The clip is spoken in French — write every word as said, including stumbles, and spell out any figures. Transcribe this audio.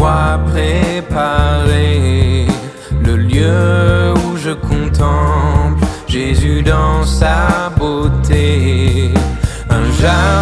moi préparer le lieu où je contemple Jésus dans sa beauté. Un jardin